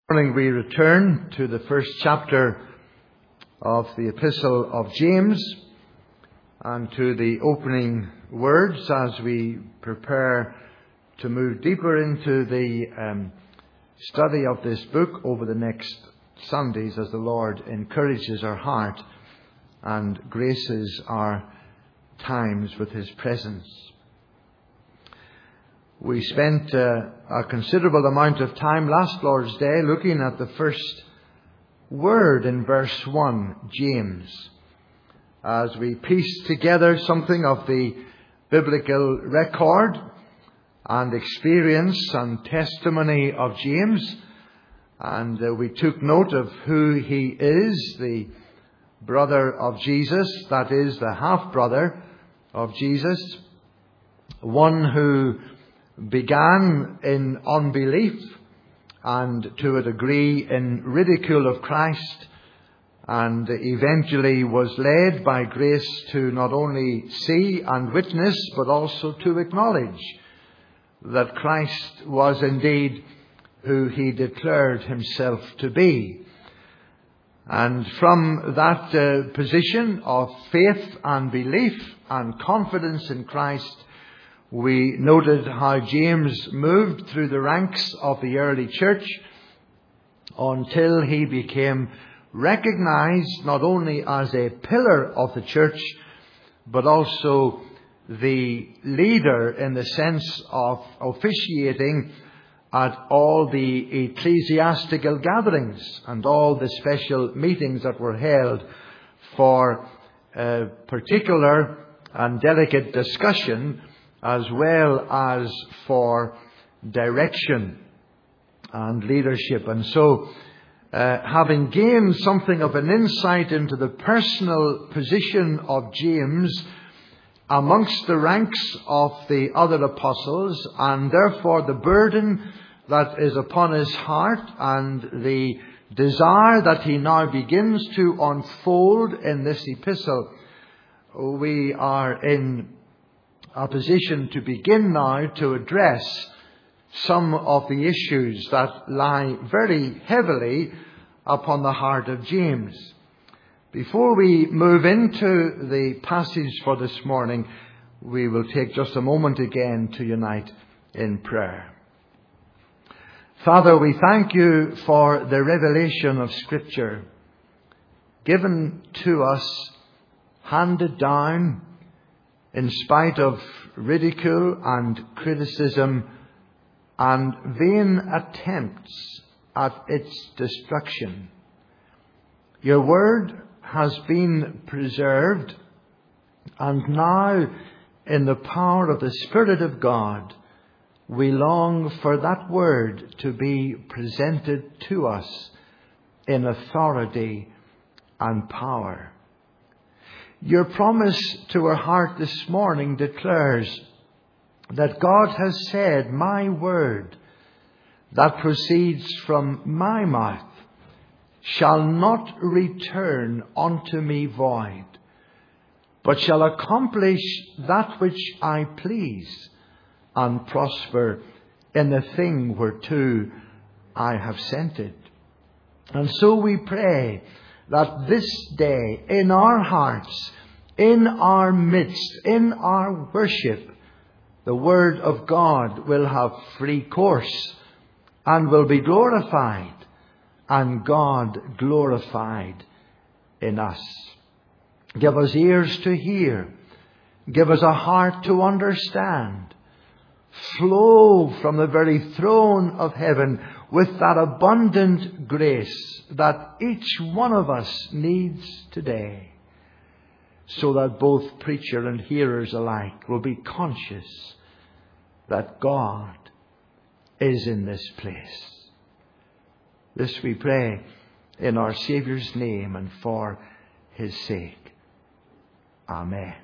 Morning we return to the first chapter of the Epistle of James and to the opening words as we prepare to move deeper into the study of this book over the next Sundays as the Lord encourages our heart and graces our times with His presence. We spent a considerable amount of time last Lord's Day looking at the first word in verse 1, James, as we pieced together something of the biblical record and experience and testimony of James, and we took note of who he is, the brother of Jesus, that is, the half-brother of Jesus, one who began in unbelief and to a degree in ridicule of Christ, and eventually was led by grace to not only see and witness but also to acknowledge that Christ was indeed who he declared himself to be. And from that position of faith and belief and confidence in Christ, we noted how James moved through the ranks of the early church until he became recognized not only as a pillar of the church, but also the leader in the sense of officiating at all the ecclesiastical gatherings and all the special meetings that were held for particular and delicate discussion, as well as for direction and leadership. And so, having gained something of an insight into the personal position of James amongst the ranks of the other apostles, and therefore the burden that is upon his heart and the desire that he now begins to unfold in this epistle, we are in a position to begin now to address some of the issues that lie very heavily upon the heart of James. Before we move into the passage for this morning, we will take just a moment again to unite in prayer. Father, we thank you for the revelation of Scripture given to us, handed down, in spite of ridicule and criticism and vain attempts at its destruction. Your word has been preserved, and now, in the power of the Spirit of God, we long for that word to be presented to us in authority and power. Your promise to our heart this morning declares that God has said, my word that proceeds from my mouth shall not return unto me void, but shall accomplish that which I please and prosper in the thing whereto I have sent it. And so we pray that this day in our hearts, in our midst, in our worship, the Word of God will have free course and will be glorified, and God glorified in us. Give us ears to hear. Give us a heart to understand. Flow from the very throne of heaven with that abundant grace that each one of us needs today, so that both preacher and hearers alike will be conscious that God is in this place. This we pray in our Saviour's name and for His sake. Amen.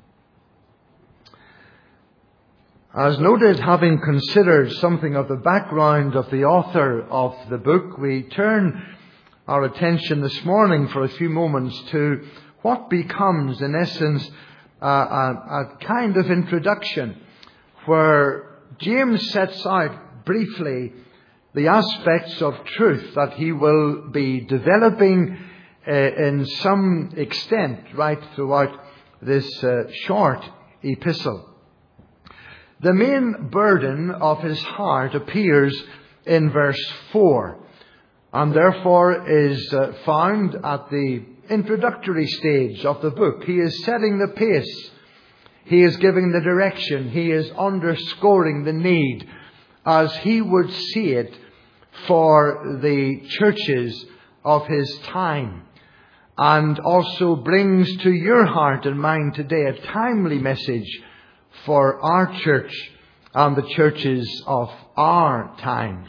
As noted, having considered something of the background of the author of the book, we turn our attention this morning for a few moments to what becomes, in essence, a kind of introduction where James sets out briefly the aspects of truth that he will be developing in some extent right throughout this short epistle. The main burden of his heart appears in verse 4, and therefore is found at the introductory stage of the book. He is setting the pace. He is giving the direction. He is underscoring the need, as he would see it, for the churches of his time, and also brings to your heart and mind today a timely message for our church and the churches of our times.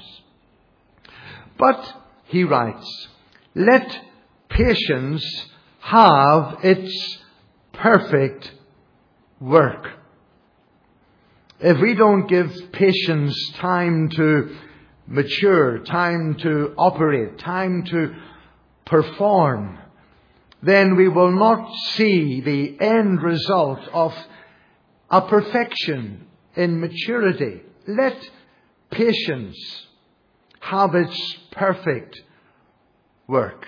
But, he writes, let patience have its perfect work. If we don't give patience time to mature, time to operate, time to perform, then we will not see the end result of a perfection in maturity. Let patience have its perfect work.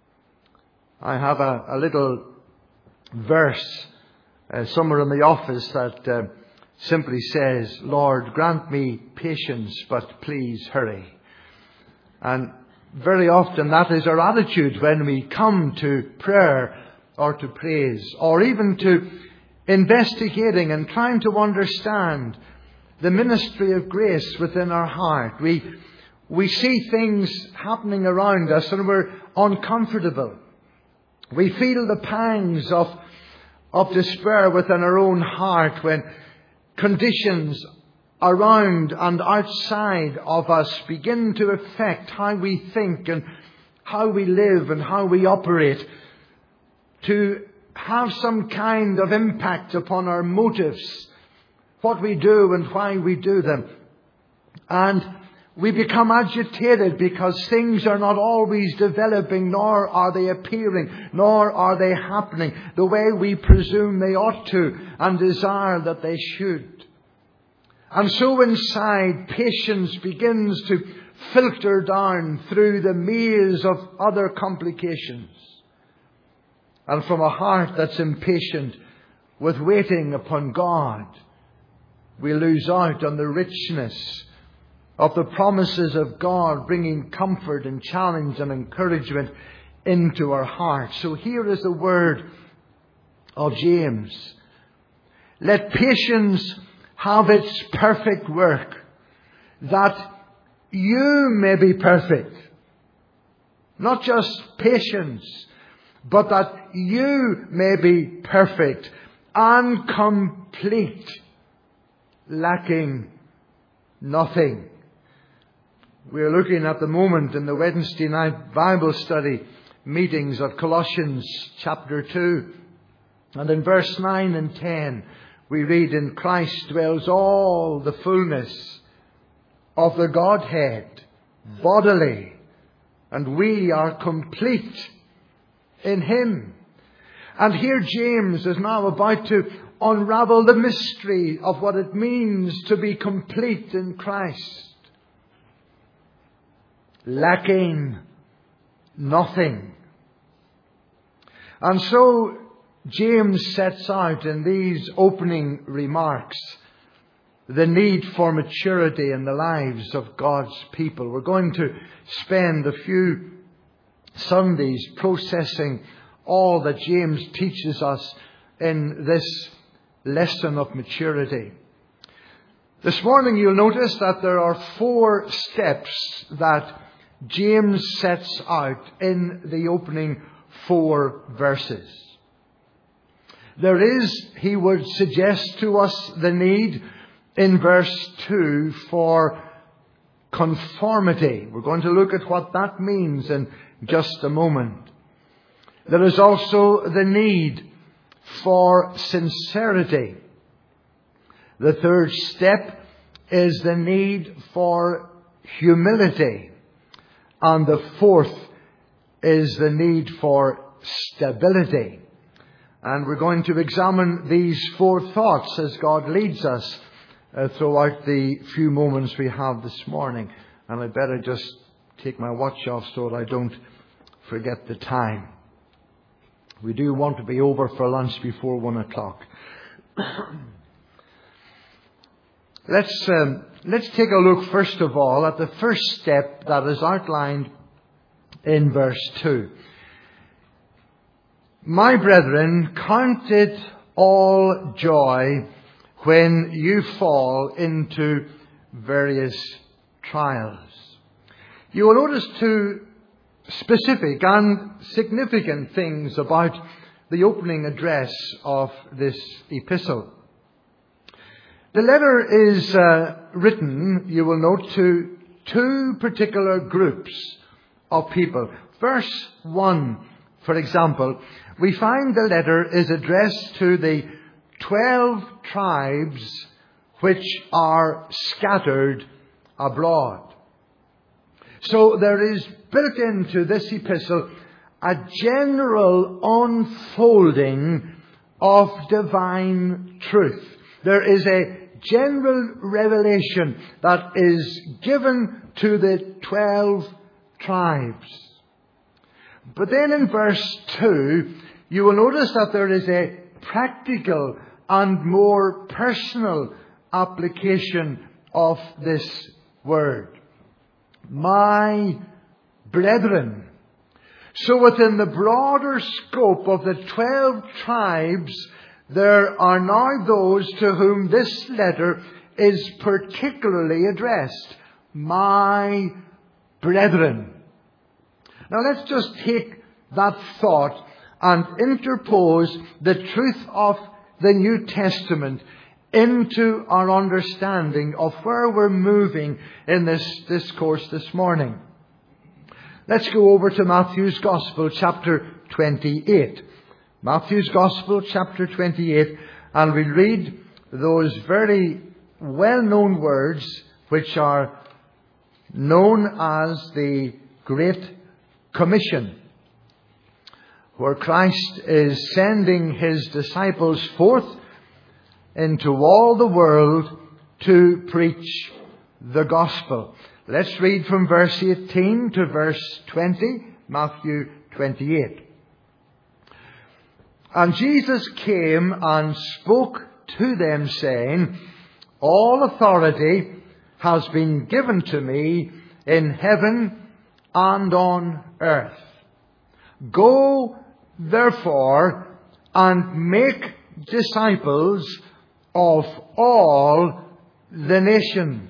I have a little verse somewhere in the office that simply says, Lord, grant me patience, but please hurry. And very often that is our attitude when we come to prayer or to praise, or even to investigating and trying to understand the ministry of grace within our heart. We see things happening around us and we're uncomfortable. We feel the pangs of despair within our own heart when conditions around and outside of us begin to affect how we think and how we live and how we operate, to have some kind of impact upon our motives, what we do and why we do them. And we become agitated because things are not always developing, nor are they appearing, nor are they happening the way we presume they ought to and desire that they should. And so inside, patience begins to filter down through the maze of other complications. And from a heart that's impatient with waiting upon God, we lose out on the richness of the promises of God, bringing comfort and challenge and encouragement into our hearts. So here is the word of James. Let patience have its perfect work, that you may be perfect. Not just patience, but that you may be perfect and complete, lacking nothing. We are looking at the moment in the Wednesday night Bible study meetings of Colossians chapter 2. And in verse 9 and 10, we read, in Christ dwells all the fullness of the Godhead bodily, and we are complete in Him. And here James is now about to unravel the mystery of what it means to be complete in Christ. Lacking nothing. And so James sets out in these opening remarks the need for maturity in the lives of God's people. We're going to spend a few Sundays processing all that James teaches us in this lesson of maturity. This morning you'll notice that there are 4 steps that James sets out in the opening 4 verses. There is, he would suggest to us, the need in verse 2 for conformity. We're going to look at what that means in just a moment. There is also the need for sincerity. The third step is the need for humility. And the fourth is the need for stability. And we're going to examine these 4 thoughts as God leads us throughout the few moments we have this morning. and I better just take my watch off so that I don't forget the time. We do want to be over for lunch before 1 o'clock. Let's take a look first of all at the first step that is outlined in verse 2. My brethren, count it all joy when you fall into various trials. You will notice two specific and significant things about the opening address of this epistle. The letter is written, you will note, to two particular groups of people. Verse 1, for example, we find the letter is addressed to the 12 tribes which are scattered abroad. So there is built into this epistle a general unfolding of divine truth. There is a general revelation that is given to the 12 tribes. But then in verse 2, you will notice that there is a practical and more personal application of this word. My brethren. So within the broader scope of the 12 tribes, there are now those to whom this letter is particularly addressed. My brethren. Now let's just take that thought and interpose the truth of the New Testament into our understanding of where we're moving in this discourse this morning. Let's go over to Matthew's Gospel, chapter 28. Matthew's Gospel, chapter 28, and we read those very well-known words which are known as the Great Commission, where Christ is sending His disciples forth into all the world to preach the gospel. Let's read from verse 18 to verse 20, Matthew 28. And Jesus came and spoke to them, saying, all authority has been given to me in heaven and on earth. Go, therefore, and make disciples of all the nations,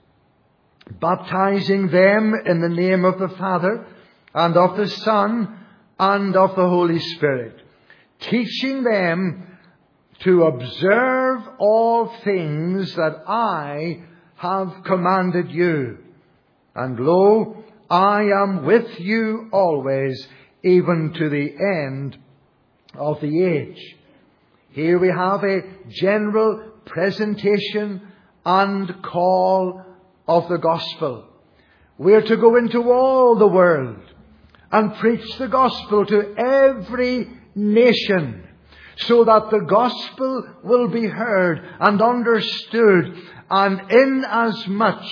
baptizing them in the name of the Father and of the Son and of the Holy Spirit, teaching them to observe all things that I have commanded you. And lo, I am with you always, even to the end of the age. Here we have a general presentation and call of the gospel. We are to go into all the world and preach the gospel to every nation, so that the gospel will be heard and understood, and inasmuch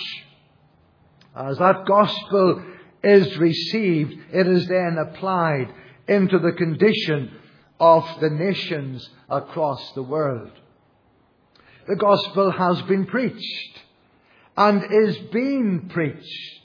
as that gospel is received, it is then applied into the condition of the nations across the world. The gospel has been preached and is being preached.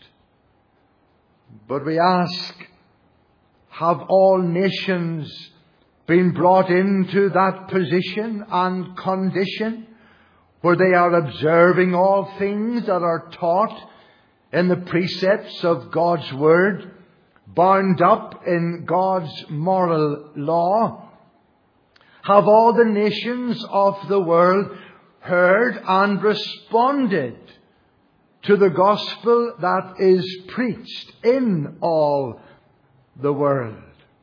But we ask, have all nations been brought into that position and condition where they are observing all things that are taught in the precepts of God's Word, bound up in God's moral law? Have all the nations of the world heard and responded to the gospel that is preached in all the world?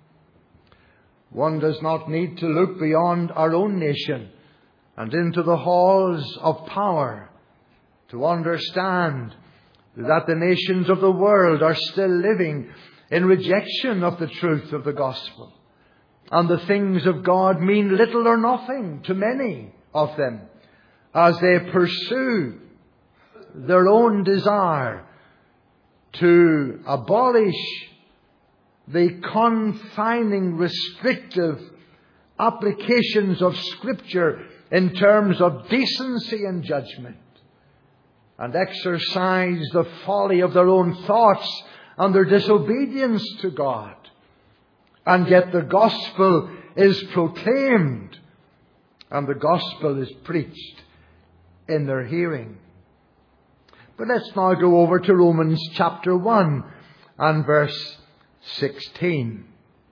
One does not need to look beyond our own nation and into the halls of power to understand that the nations of the world are still living in rejection of the truth of the gospel. And the things of God mean little or nothing to many of them as they pursue their own desire to abolish the confining, restrictive applications of Scripture in terms of decency and judgment, and exercise the folly of their own thoughts and their disobedience to God. And yet the gospel is proclaimed and the gospel is preached in their hearing. But let's now go over to Romans chapter 1 and verse 16.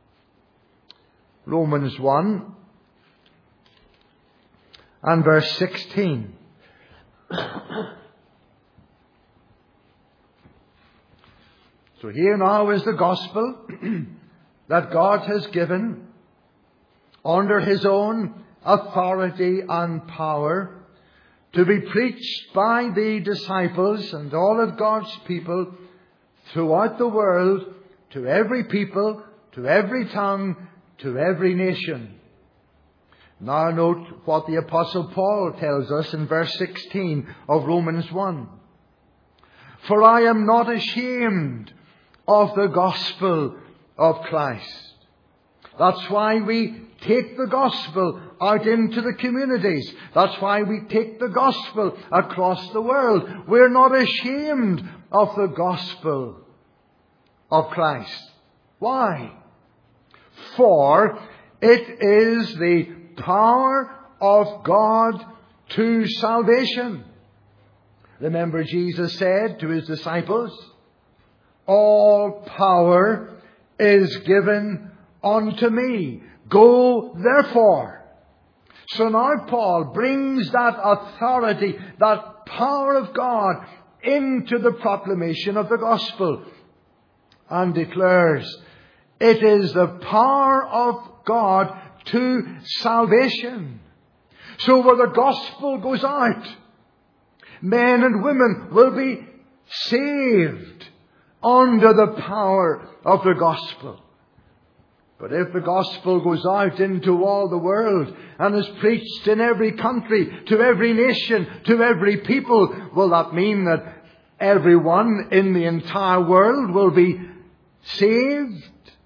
Romans 1 and verse 16. So here now is the gospel that God has given under His own authority and power to be preached by the disciples and all of God's people throughout the world, to every people, to every tongue, to every nation. Now note what the Apostle Paul tells us in verse 16 of Romans 1. For I am not ashamed of the gospel of Christ. That's why we take the gospel out into the communities. That's why we take the gospel across the world. We're not ashamed of the gospel of Christ. Why? For it is the power of God to salvation. Remember, Jesus said to His disciples, all power is given unto me. Go therefore. So now Paul brings that authority, that power of God into the proclamation of the gospel and declares it is the power of God to salvation. So where the gospel goes out, men and women will be saved under the power of the gospel. But if the gospel goes out into all the world and is preached in every country, to every nation, to every people, will that mean that everyone in the entire world will be saved?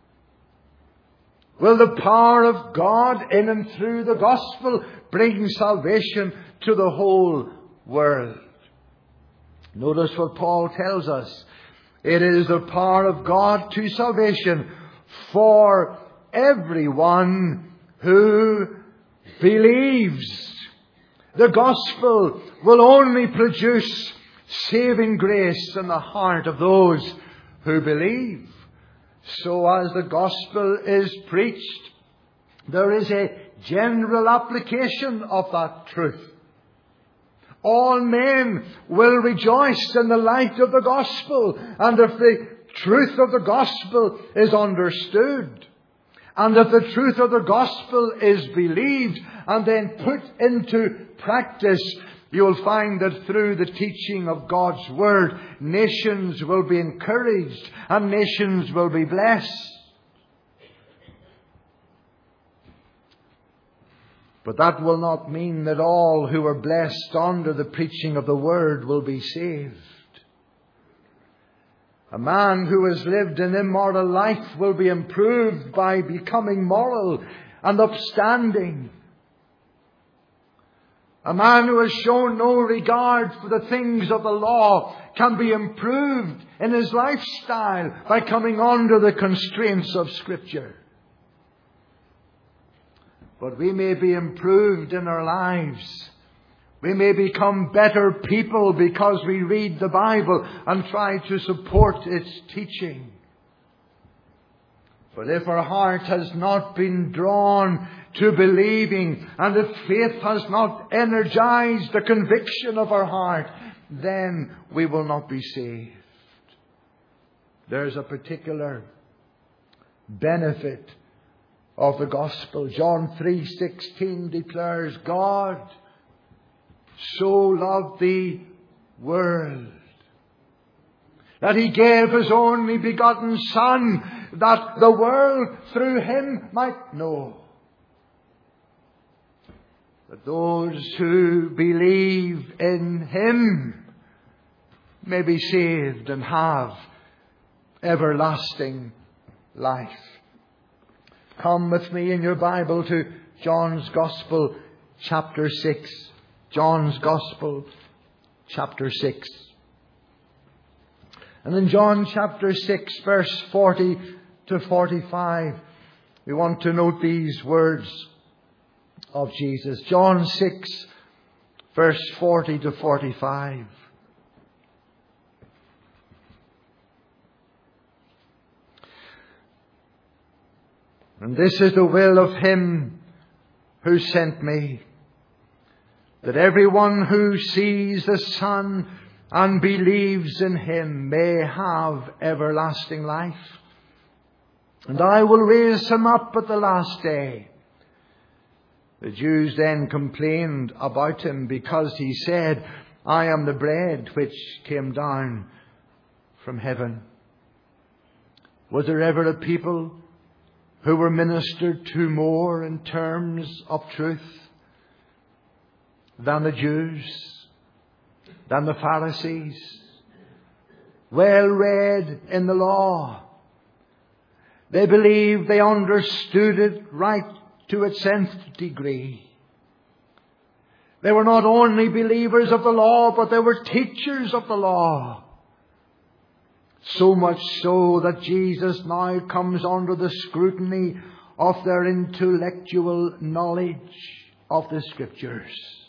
Will the power of God in and through the gospel bring salvation to the whole world? Notice what Paul tells us. It is the power of God to salvation for everyone who believes. The gospel will only produce saving grace in the heart of those who believe. So as the gospel is preached, there is a general application of that truth. All men will rejoice in the light of the gospel. And if the truth of the gospel is understood, and if the truth of the gospel is believed and then put into practice, you'll find that through the teaching of God's Word, nations will be encouraged and nations will be blessed. But that will not mean that all who are blessed under the preaching of the Word will be saved. A man who has lived an immoral life will be improved by becoming moral and upstanding. A man who has shown no regard for the things of the law can be improved in his lifestyle by coming under the constraints of Scripture. But we may be improved in our lives. We may become better people because we read the Bible and try to support its teaching. But if our heart has not been drawn to believing, and if faith has not energized the conviction of our heart, then we will not be saved. There's a particular benefit of the gospel. John 3:16 declares, God so loved the world that He gave His only begotten Son, that the world through Him might know. That those who believe in Him may be saved and have everlasting life. Come with me in your Bible to John's Gospel, chapter 6. John's Gospel, chapter 6. And in John chapter 6, verse 40 to 45, we want to note these words of Jesus. John 6, verse 40 to 45. And this is the will of him who sent me, that everyone who sees the Son and believes in him may have everlasting life. And I will raise him up at the last day. The Jews then complained about him because he said, I am the bread which came down from heaven. Was there ever a people who were ministered to more in terms of truth than the Jews, than the Pharisees? Well read in the law. They believed they understood it right to its nth degree. They were not only believers of the law, but they were teachers of the law. So much so that Jesus now comes under the scrutiny of their intellectual knowledge of the Scriptures.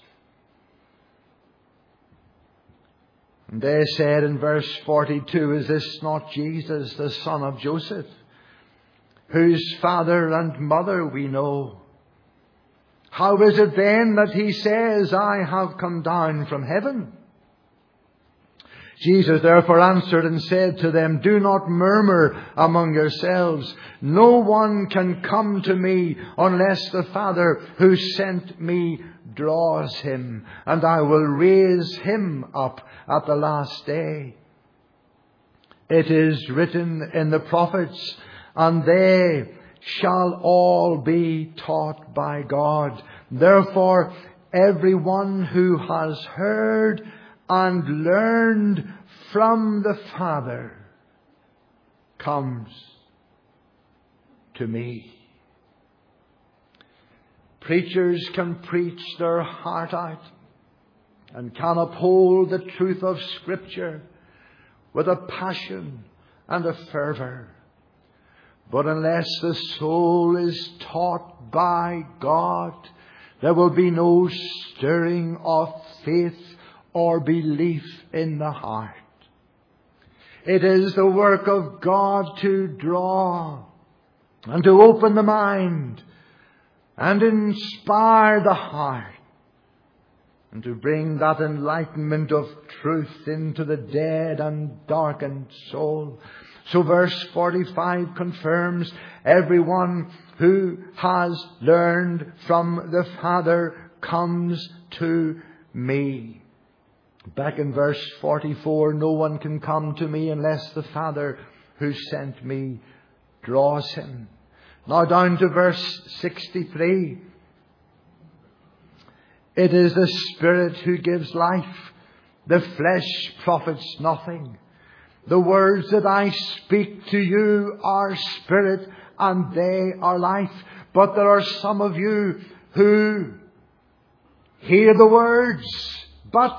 And they said in verse 42, is this not Jesus, the son of Joseph, whose father and mother we know? How is it then that he says, I have come down from heaven? Jesus therefore answered and said to them, do not murmur among yourselves. No one can come to me unless the Father who sent me draws him, and I will raise him up at the last day. It is written in the prophets, and they shall all be taught by God. Therefore, everyone who has heard and learned from the Father comes to me. Preachers can preach their heart out and can uphold the truth of Scripture with a passion and a fervour. But unless the soul is taught by God, there will be no stirring of faith or belief in the heart. It is the work of God to draw and to open the mind and inspire the heart and to bring that enlightenment of truth into the dead and darkened soul. So verse 45 confirms, everyone who has learned from the Father comes to me. Back in verse 44, no one can come to me unless the Father who sent me draws him. Now down to verse 63. It is the Spirit who gives life. The flesh profits nothing. The words that I speak to you are spirit and they are life. But there are some of you who hear the words, but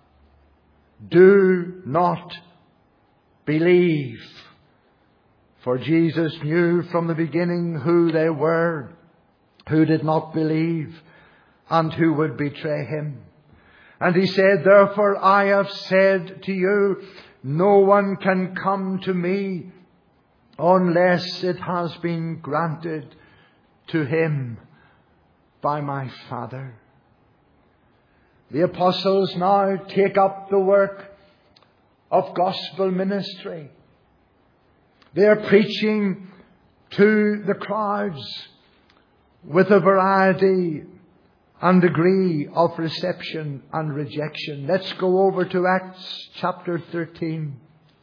do not believe. For Jesus knew from the beginning who they were, who did not believe, and who would betray him. And he said, therefore I have said to you, no one can come to me unless it has been granted to him by my Father. The apostles now take up the work of gospel ministry. They are preaching to the crowds with a variety and degree of reception and rejection. Let's go over to Acts chapter 13.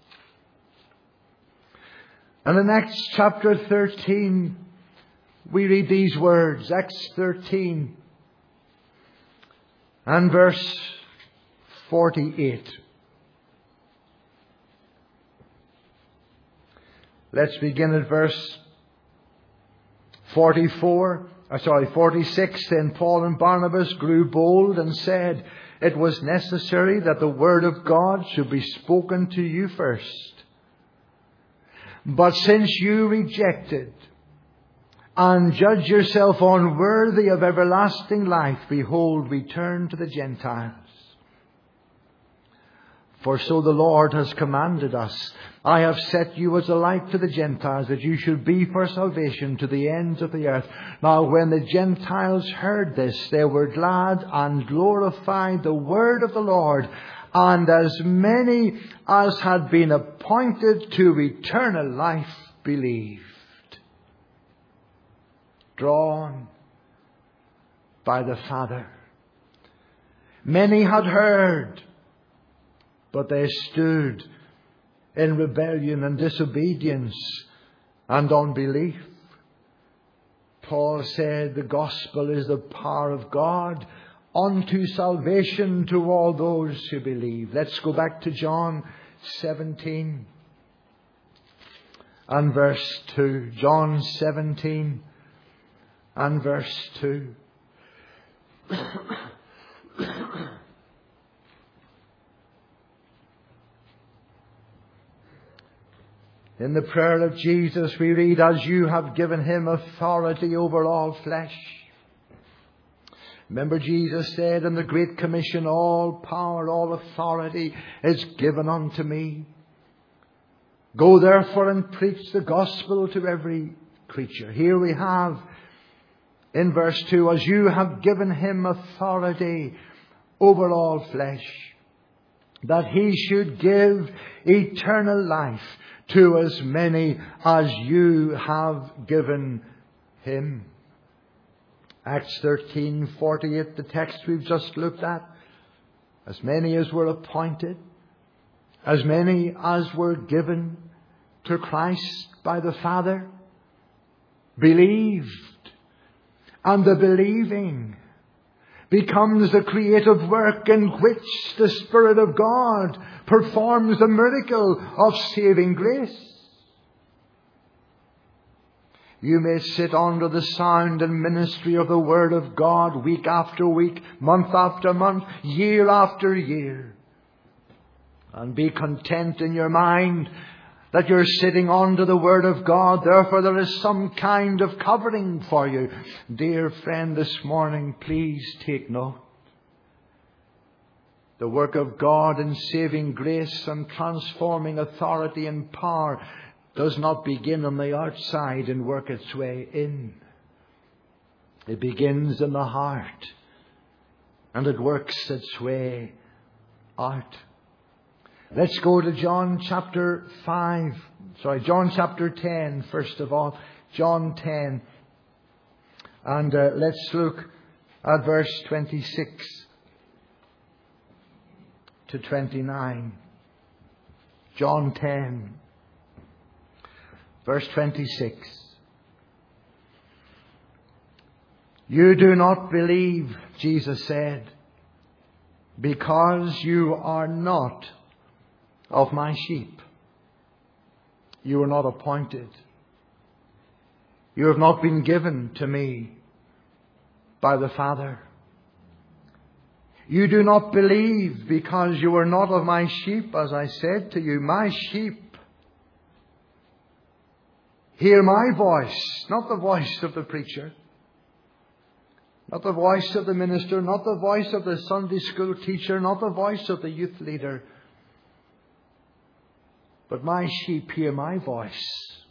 And in Acts chapter 13, we read these words. Acts 13 and verse 48. Let's begin at verse 46. Then Paul and Barnabas grew bold and said, "It was necessary that the word of God should be spoken to you first. But since you rejected and judge yourself unworthy of everlasting life, behold, we turn to the Gentiles. For so the Lord has commanded us, I have set you as a light to the Gentiles, that you should be for salvation to the ends of the earth." Now when the Gentiles heard this, they were glad and glorified the word of the Lord. And as many as had been appointed to eternal life believed. Drawn by the Father. Many had heard, but they stood in rebellion and disobedience and unbelief. Paul said the gospel is the power of God unto salvation to all those who believe. Let's go back to John 17 and verse 2. John 17 and verse 2. In the prayer of Jesus we read, "As you have given him authority over all flesh." Remember, Jesus said in the Great Commission, "All power, all authority is given unto me. Go therefore and preach the gospel to every creature." Here we have in verse 2, "As you have given him authority over all flesh, that he should give eternal life to as many as you have given him." Acts 13:48, the text we've just looked at. As many as were appointed, as many as were given to Christ by the Father, believed. And the believing becomes the creative work in which the Spirit of God performs the miracle of saving grace. You may sit under the sound and ministry of the Word of God week after week, month after month, year after year, and be content in your mind that you're sitting under the Word of God. Therefore there is some kind of covering for you. Dear friend, this morning, please take note. The work of God in saving grace and transforming authority and power does not begin on the outside and work its way in. It begins in the heart and it works its way out. Let's go to John chapter 10 first of all. John 10. And let's look at verse 26 to 29. John 10, verse 26. "You do not believe," Jesus said, "because you are not of my sheep. You are not appointed. You have not been given to me by the Father. You do not believe because you are not of my sheep, as I said to you. My sheep hear my voice," not the voice of the preacher, not the voice of the minister, not the voice of the Sunday school teacher, not the voice of the youth leader. "But my sheep hear my voice,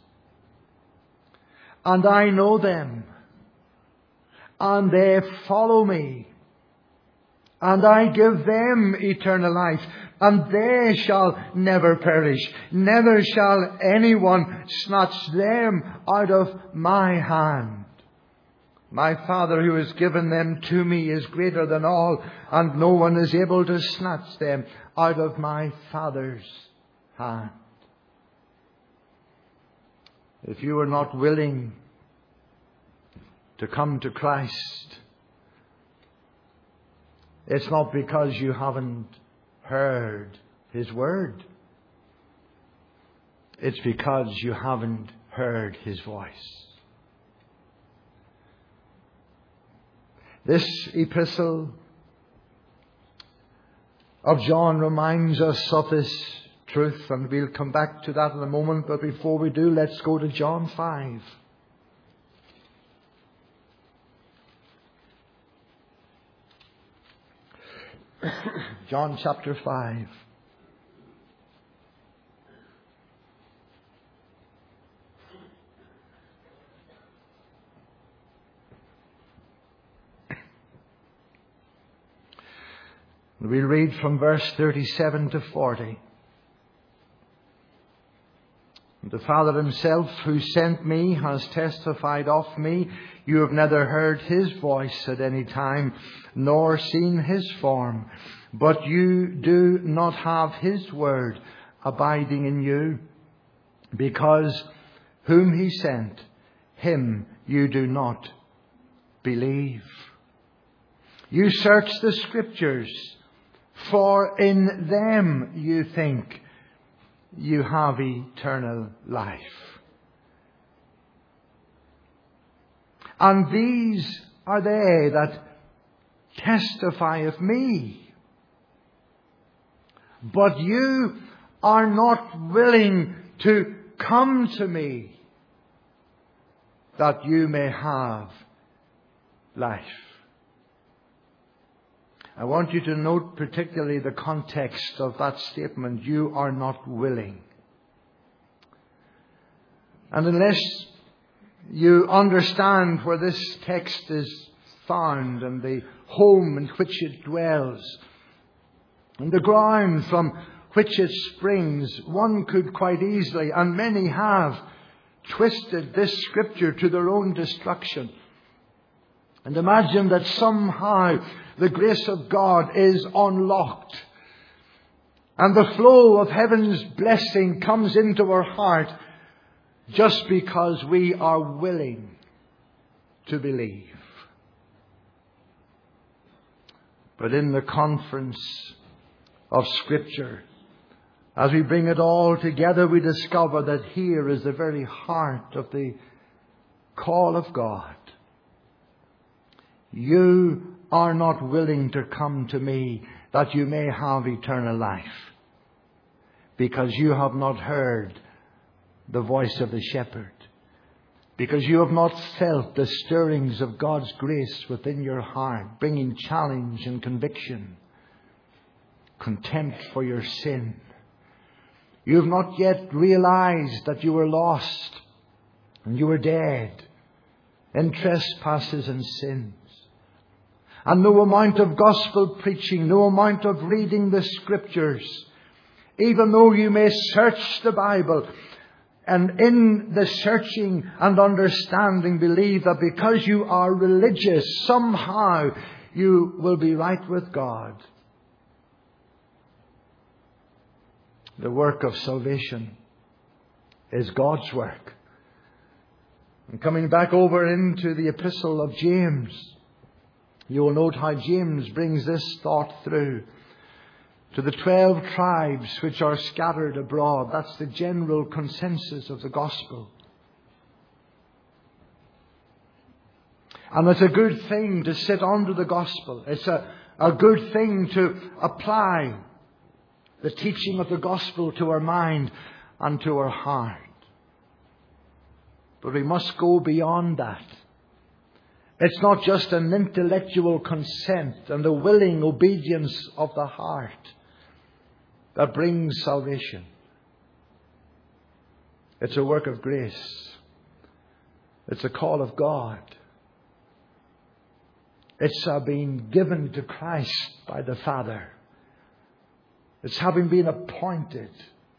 and I know them, and they follow me, and I give them eternal life, and they shall never perish. Never shall anyone snatch them out of my hand. My Father who has given them to me is greater than all, and no one is able to snatch them out of my Father's hand." If you are not willing to come to Christ, it's not because you haven't heard His Word. it's because you haven't heard His voice. This epistle of John reminds us of this truth, and we'll come back to that in a moment. But before we do, let's go to John 5. John chapter 5. We'll read from verse 37 to 40. The Father Himself who sent me has testified of me. You have neither heard His voice at any time, nor seen His form. But you do not have His word abiding in you, because whom He sent, Him you do not believe. You search the Scriptures, for in them you think you have eternal life. And these are they that testify of me. But you are not willing to come to me, that you may have life. I want you to note particularly the context of that statement. You are not willing. And unless you understand where this text is found and the home in which it dwells and the ground from which it springs, one could quite easily, and many have, twisted this Scripture to their own destruction and imagine that somehow the grace of God is unlocked and the flow of heaven's blessing comes into our heart just because we are willing to believe. But in the conference of Scripture, as we bring it all together, we discover that here is the very heart of the call of God. You are not willing to come to me that you may have eternal life, because you have not heard the voice of the shepherd, because you have not felt the stirrings of God's grace within your heart, bringing challenge and conviction, contempt for your sin. You have not yet realized that you were lost and you were dead in trespasses and sins. And no amount of gospel preaching, no amount of reading the Scriptures, even though you may search the Bible, and in the searching and understanding believe that because you are religious, somehow you will be right with God. The work of salvation is God's work. And coming back over into the epistle of James, you will note how James brings this thought through. To the 12 tribes which are scattered abroad. That's the general consensus of the gospel. And it's a good thing to sit under the gospel. It's a good thing to apply the teaching of the gospel to our mind and to our heart. But we must go beyond that. It's not just an intellectual consent and a willing obedience of the heart that brings salvation. It's a work of grace. It's a call of God. It's being given to Christ by the Father. It's having been appointed.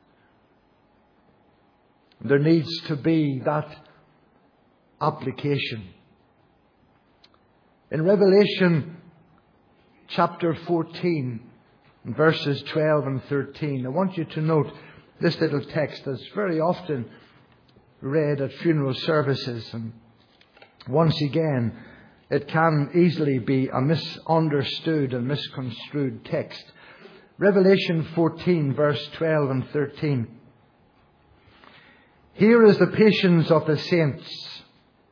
There needs to be that application. In Revelation chapter 14, verses 12 and 13, I want you to note this little text that's very often read at funeral services. And once again, it can easily be a misunderstood and misconstrued text. Revelation 14, verse 12 and 13. Here is the patience of the saints.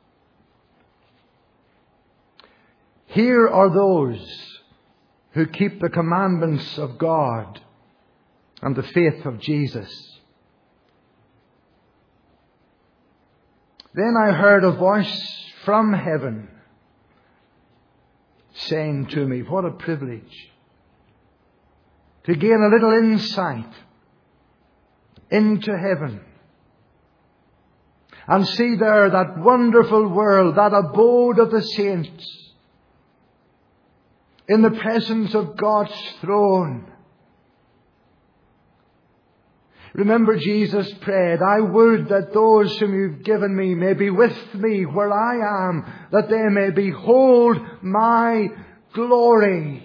Here are those who keep the commandments of God and the faith of Jesus. Then I heard a voice from heaven saying to me, what a privilege to gain a little insight into heaven and see there that wonderful world, that abode of the saints, in the presence of God's throne. Remember, Jesus prayed, I would that those whom you've given me may be with me where I am, that they may behold my glory.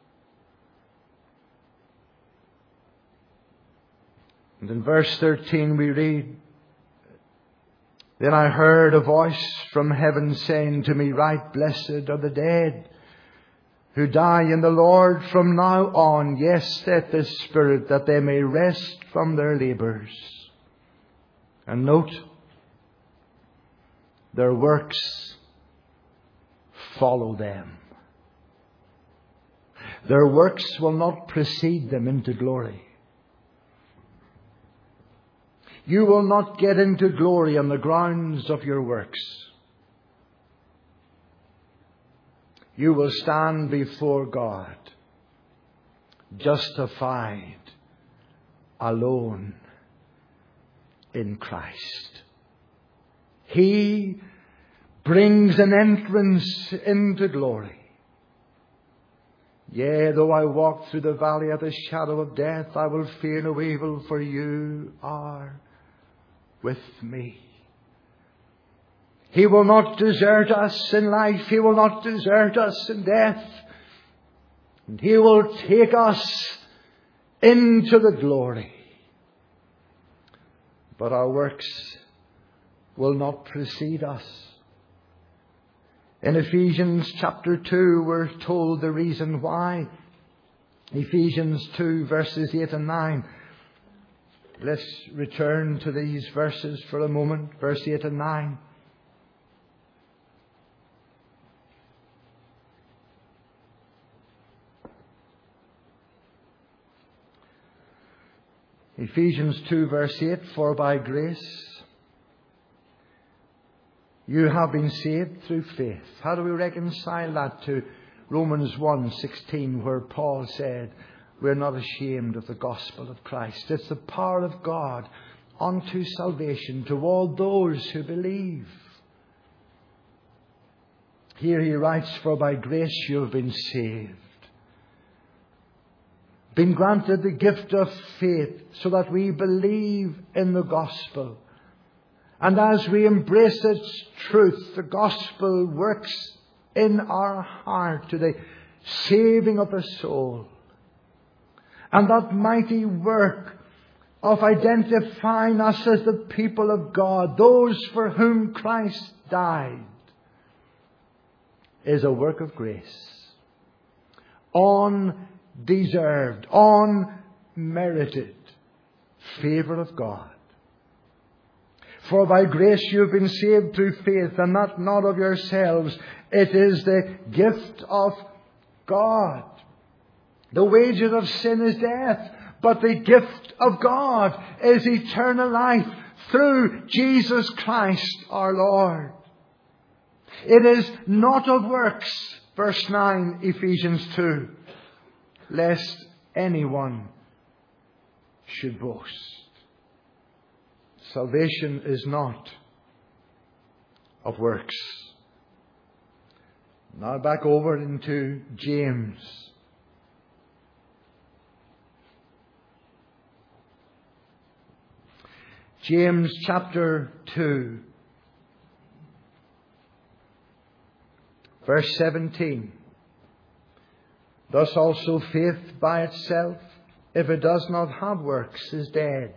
And in verse 13 we read, then I heard a voice from heaven saying to me, right blessed are the dead who die in the Lord from now on. Yes, saith the Spirit, that they may rest from their labours. And note, their works follow them. Their works will not precede them into glory. You will not get into glory on the grounds of your works. You will stand before God, justified alone in Christ. He brings an entrance into glory. Yea, though I walk through the valley of the shadow of death, I will fear no evil, for you are with me. He will not desert us in life. He will not desert us in death. And He will take us into the glory. But our works will not precede us. In Ephesians chapter 2, we're told the reason why. Ephesians 2, verses 8 and 9. Let's return to these verses for a moment. Verse 8 and 9. Ephesians 2 verse 8, for by grace you have been saved through faith. How do we reconcile that to Romans 1:16, where Paul said, we're not ashamed of the gospel of Christ. It's the power of God unto salvation to all those who believe. Here he writes, for by grace you have been saved. Been granted the gift of faith so that we believe in the gospel. And as we embrace its truth, the gospel works in our heart to the saving of the soul. And that mighty work of identifying us as the people of God, those for whom Christ died, is a work of grace. Undeserved, unmerited favour of God. For by grace you have been saved through faith, and that not of yourselves. It is the gift of God. The wages of sin is death, but the gift of God is eternal life through Jesus Christ our Lord. It is not of works, verse 9, Ephesians 2, lest anyone should boast. Salvation is not of works. Now back over into James. James chapter 2, verse 17. Thus also faith by itself, if it does not have works, is dead.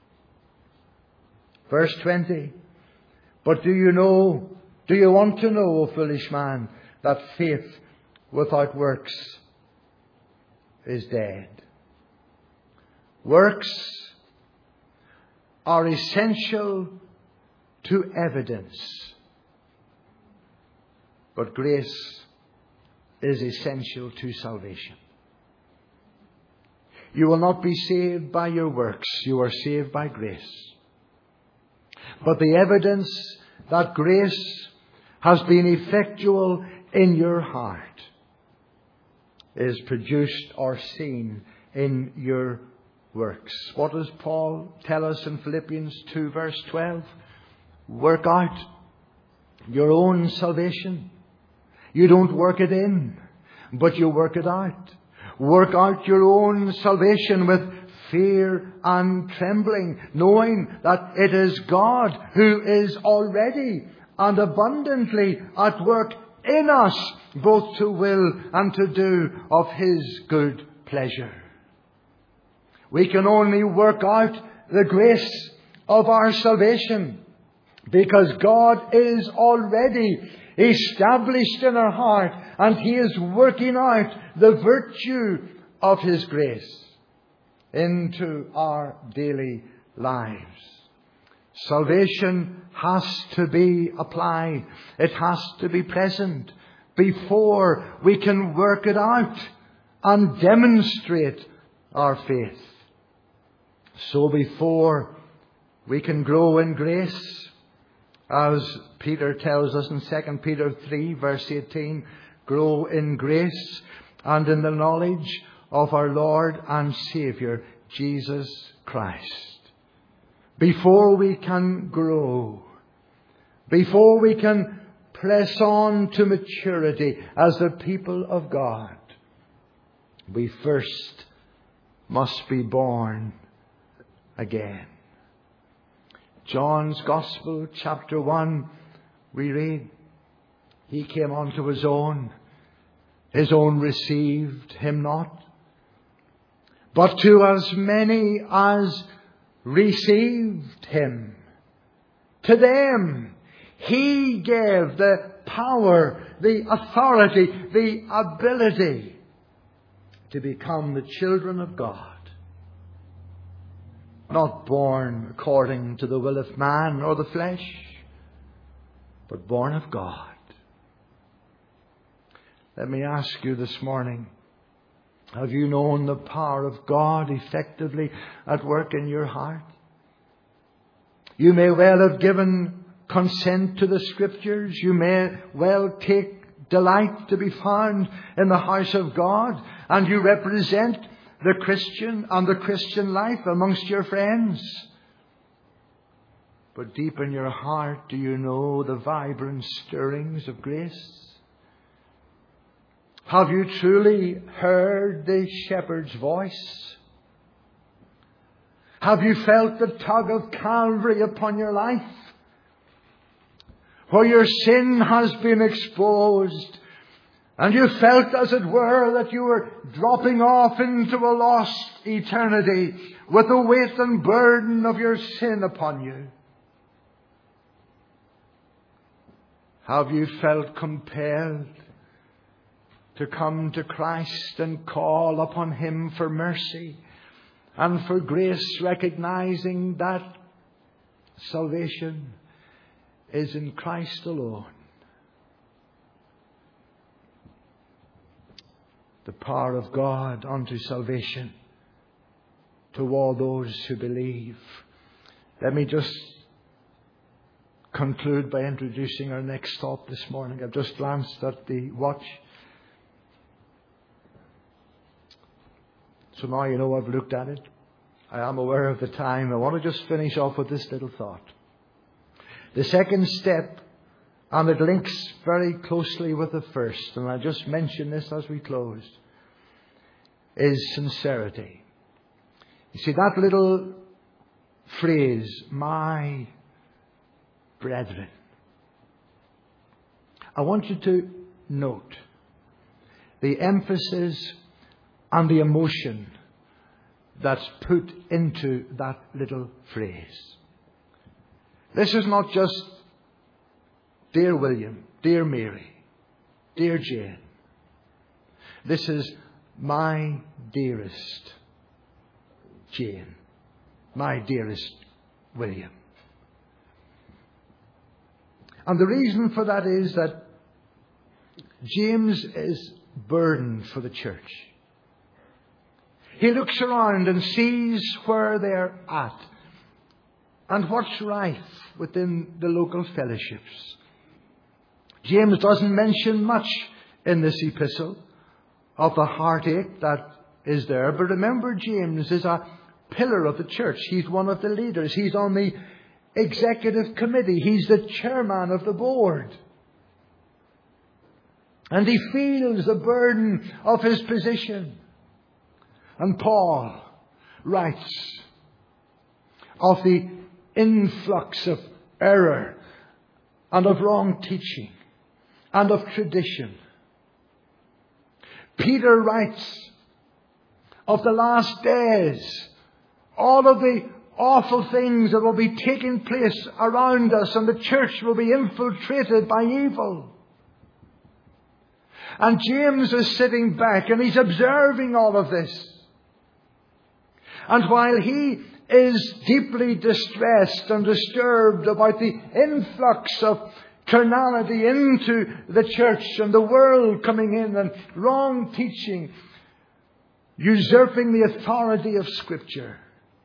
Verse 20. But do you want to know, O foolish man, that faith without works is dead? Works are essential to evidence, but grace is essential to salvation. You will not be saved by your works. You are saved by grace. But the evidence that grace has been effectual in your heart is produced or seen in your works. What does Paul tell us in Philippians 2 verse 12? Work out your own salvation. You don't work it in, but you work it out. Work out your own salvation with fear and trembling, knowing that it is God who is already and abundantly at work in us, both to will and to do of His good pleasure. We can only work out the grace of our salvation because God is already established in our heart, and He is working out the virtue of His grace into our daily lives. Salvation has to be applied. It has to be present before we can work it out and demonstrate our faith. So before we can grow in grace, as Peter tells us in 2 Peter 3 verse 18, grow in grace and in the knowledge of our Lord and Saviour, Jesus Christ. Before we can grow, before we can press on to maturity as the people of God, we first must be born again. John's Gospel, chapter 1, we read, He came unto His own received Him not. But to as many as received Him, to them He gave the power, the authority, the ability to become the children of God. Not born according to the will of man or the flesh, but born of God. Let me ask you this morning, have you known the power of God effectively at work in your heart? You may well have given consent to the Scriptures. You may well take delight to be found in the house of God, and you represent the Christian and the Christian life amongst your friends. But deep in your heart, do you know the vibrant stirrings of grace? Have you truly heard the shepherd's voice? Have you felt the tug of Calvary upon your life, where your sin has been exposed, and you felt, as it were, that you were dropping off into a lost eternity with the weight and burden of your sin upon you? Have you felt compelled to come to Christ and call upon Him for mercy and for grace, recognizing that salvation is in Christ alone? The power of God unto salvation to all those who believe. Let me just conclude by introducing our next stop this morning. I've just glanced at the watch. So now you know I've looked at it. I am aware of the time. I want to just finish off with this little thought. The second step, and it links very closely with the first, and I just mention this as we close, is sincerity. You see, that little phrase, my brethren, I want you to note the emphasis and the emotion that's put into that little phrase. This is not just dear William, dear Mary, dear Jane. This is my dearest Jane, my dearest William. And the reason for that is that James is burdened for the church. He looks around and sees where they're at and what's rife within the local fellowships. James doesn't mention much in this epistle of the heartache that is there. But remember, James is a pillar of the church. He's one of the leaders. He's on the executive committee. He's the chairman of the board. And he feels the burden of his position. And Paul writes of the influx of error and of wrong teaching and of tradition. Peter writes of the last days, all of the awful things that will be taking place around us, and the church will be infiltrated by evil. And James is sitting back and he's observing all of this. And while he is deeply distressed and disturbed about the influx of carnality into the church and the world coming in and wrong teaching, usurping the authority of Scripture,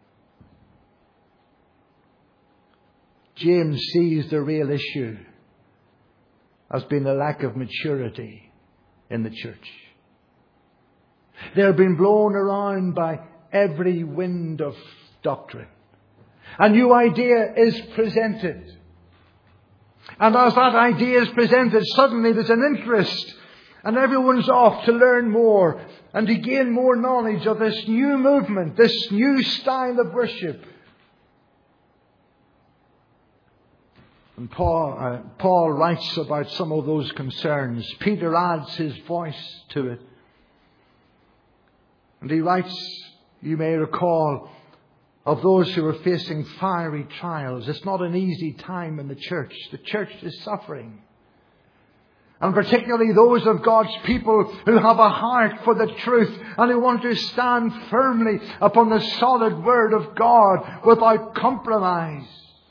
James sees the real issue as being a lack of maturity in the church. They're being blown around by every wind of doctrine. A new idea is presented. And as that idea is presented, suddenly there's an interest. And everyone's off to learn more and to gain more knowledge of this new movement, this new style of worship. And Paul writes about some of those concerns. Peter adds his voice to it. And he writes, you may recall, of those who are facing fiery trials. It's not an easy time in the church. The church is suffering. And particularly those of God's people who have a heart for the truth and who want to stand firmly upon the solid Word of God without compromise.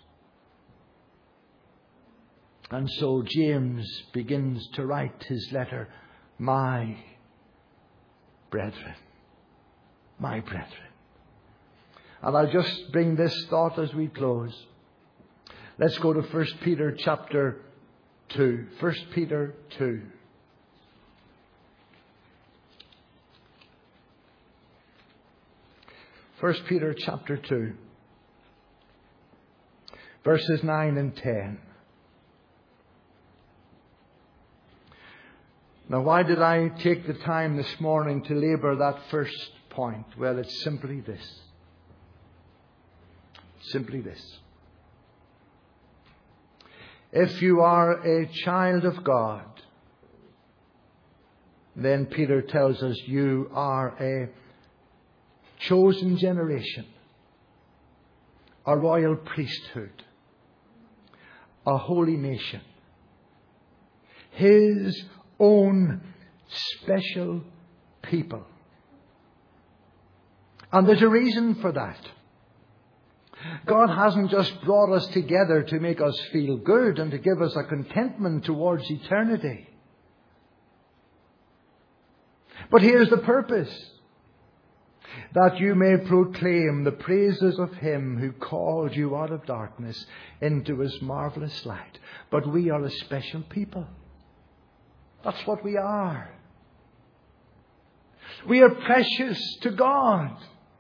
And so James begins to write his letter, my brethren. My brethren. And I'll just bring this thought as we close. Let's go to 1 Peter chapter 2. 1 Peter 2. First Peter chapter 2. Verses 9 and 10. Now, why did I take the time this morning to labour that first point? Well, it's simply this. Simply this. If you are a child of God, then Peter tells us you are a chosen generation, a royal priesthood, a holy nation, His own special people. And there's a reason for that. God hasn't just brought us together to make us feel good and to give us a contentment towards eternity. But here's the purpose. That you may proclaim the praises of Him who called you out of darkness into His marvelous light. But we are a special people. That's what we are. We are precious to God.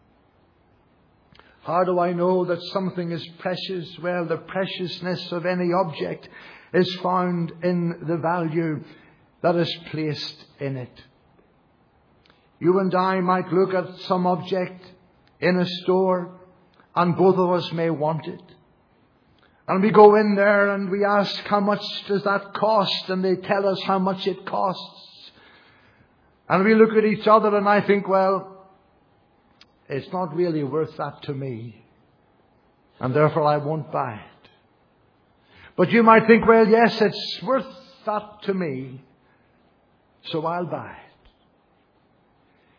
How do I know that something is precious? Well, the preciousness of any object is found in the value that is placed in it. You and I might look at some object in a store and both of us may want it. And we go in there and we ask, how much does that cost? And they tell us how much it costs. And we look at each other and I think, well, it's not really worth that to me. And therefore I won't buy it. But you might think, well, yes, it's worth that to me, so I'll buy it.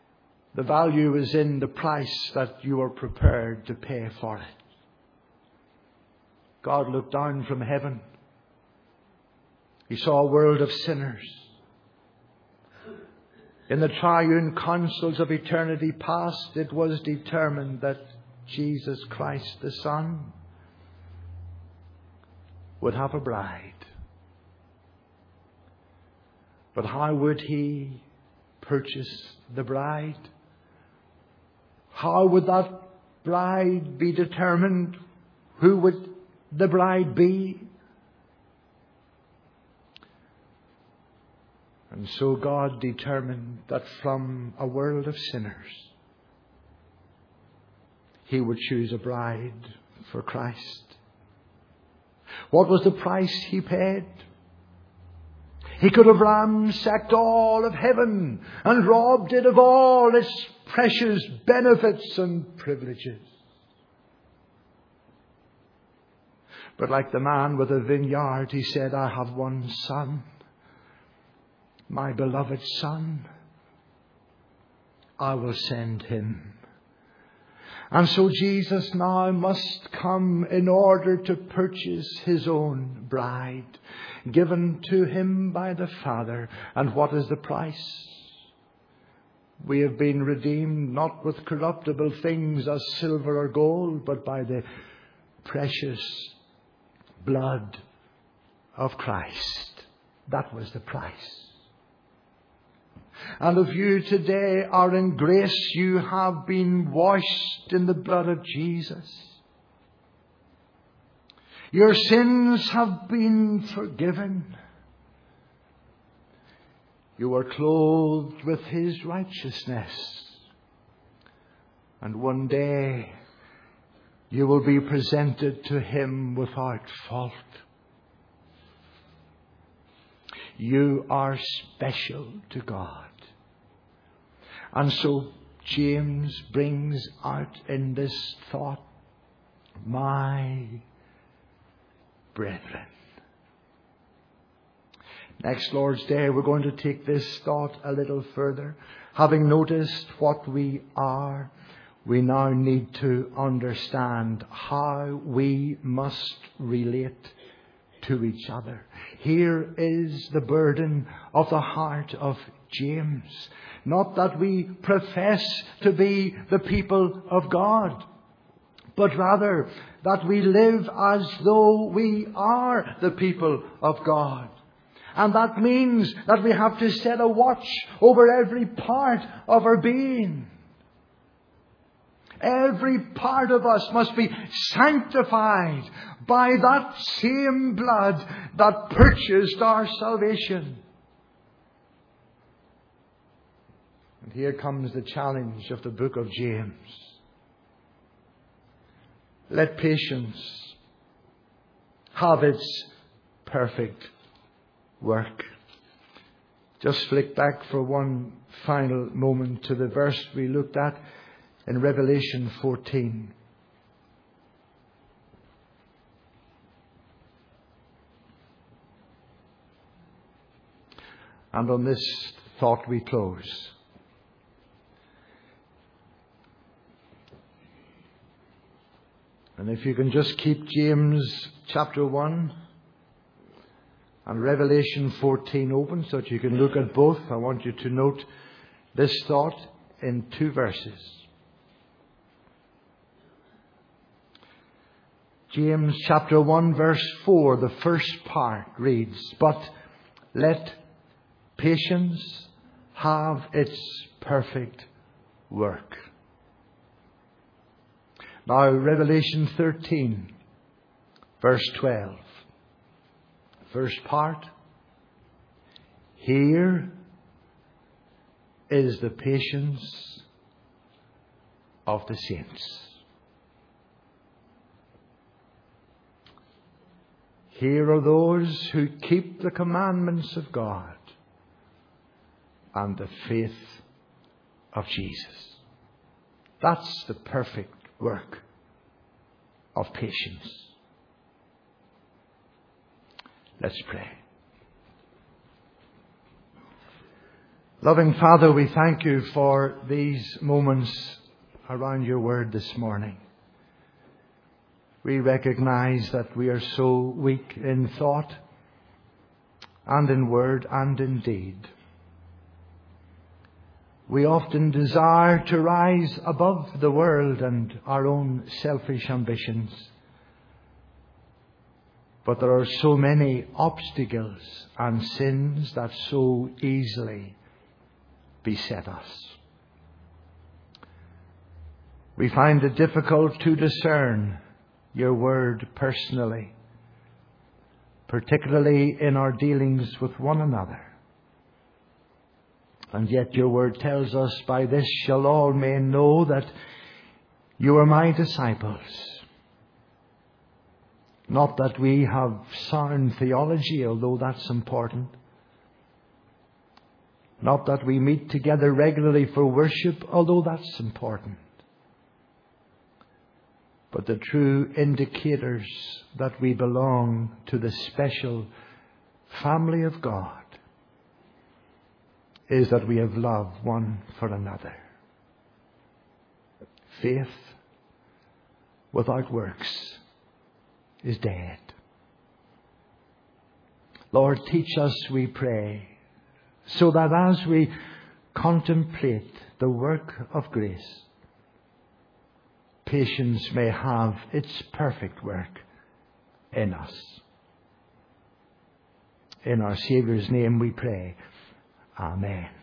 The value is in the price that you are prepared to pay for it. God looked down from heaven. He saw a world of sinners. In the triune councils of eternity past, it was determined that Jesus Christ the Son would have a bride. But how would He purchase the bride? How would that bride be determined? Who would the bride be? And so God determined that from a world of sinners, He would choose a bride for Christ. What was the price He paid? He could have ransacked all of heaven and robbed it of all its precious benefits and privileges. But like the man with a vineyard, He said, I have one son, my beloved Son. I will send Him. And so Jesus now must come in order to purchase His own bride, given to Him by the Father. And what is the price? We have been redeemed not with corruptible things as silver or gold, but by the precious blood of Christ. That was the price. And if you today are in grace, you have been washed in the blood of Jesus. Your sins have been forgiven. You are clothed with His righteousness. And one day you will be presented to Him without fault. You are special to God. And so James brings out in this thought, my brethren. Next Lord's Day, we're going to take this thought a little further. Having noticed what we are, we now need to understand how we must relate to each other. Here is the burden of the heart of James. Not that we profess to be the people of God, but rather that we live as though we are the people of God. And that means that we have to set a watch over every part of our being. Every part of us must be sanctified by that same blood that purchased our salvation. And here comes the challenge of the book of James. Let patience have its perfect work. Just flick back for one final moment to the verse we looked at in Revelation 14. And on this thought we close. And if you can just keep James chapter 1 and Revelation 14 open so that you can look at both, I want you to note this thought in 2 verses. James chapter 1 verse 4, the first part reads, but let patience have its perfect work. Now Revelation 13 verse 12. First part, here is the patience of the saints. Here are those who keep the commandments of God and the faith of Jesus. That's the perfect work of patience. Let's pray. Loving Father, we thank You for these moments around Your word this morning. We recognize that we are so weak in thought and in word and in deed. We often desire to rise above the world and our own selfish ambitions. But there are so many obstacles and sins that so easily beset us. We find it difficult to discern your word personally, particularly in our dealings with one another. And yet your word tells us, by this shall all men know that you are my disciples. Not that we have sound theology, although that's important. Not that we meet together regularly for worship, although that's important. But the true indicators that we belong to the special family of God is that we have love one for another. Faith without works is dead. Lord, teach us, we pray, so that as we contemplate the work of grace, patience may have its perfect work in us. In our Saviour's name we pray. Amen.